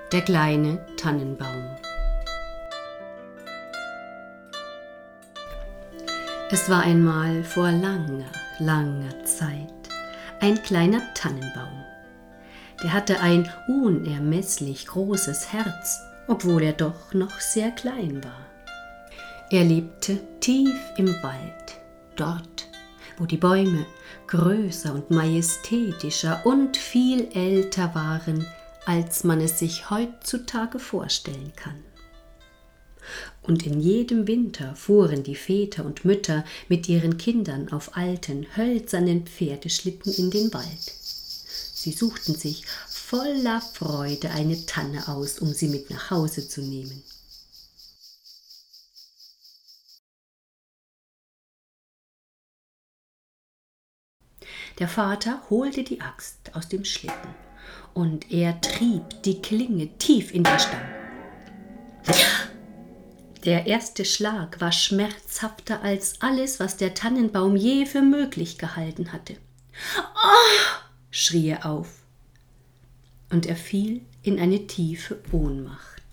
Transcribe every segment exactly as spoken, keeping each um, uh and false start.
Der kleine Tannenbaum. Es war einmal vor langer, langer Zeit ein kleiner Tannenbaum. Der hatte ein unermesslich großes Herz, obwohl er doch noch sehr klein war. Er lebte tief im Wald, dort, wo die Bäume größer und majestätischer und viel älter waren, als man es sich heutzutage vorstellen kann. Und in jedem Winter fuhren die Väter und Mütter mit ihren Kindern auf alten, hölzernen Pferdeschlitten in den Wald. Sie suchten sich voller Freude eine Tanne aus, um sie mit nach Hause zu nehmen. Der Vater holte die Axt aus dem Schlitten und er trieb die Klinge tief in den Stamm. Der erste Schlag war schmerzhafter als alles, was der Tannenbaum je für möglich gehalten hatte. »Ah!« schrie er auf, und er fiel in eine tiefe Ohnmacht.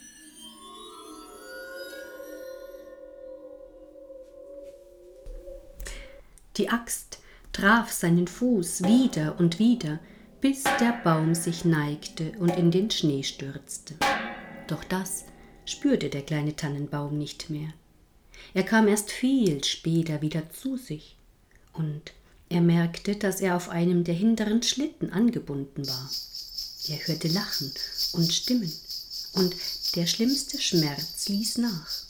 Die Axt traf seinen Fuß wieder und wieder, bis der Baum sich neigte und in den Schnee stürzte. Doch das spürte der kleine Tannenbaum nicht mehr. Er kam erst viel später wieder zu sich und er merkte, dass er auf einem der hinteren Schlitten angebunden war. Er hörte Lachen und Stimmen und der schlimmste Schmerz ließ nach.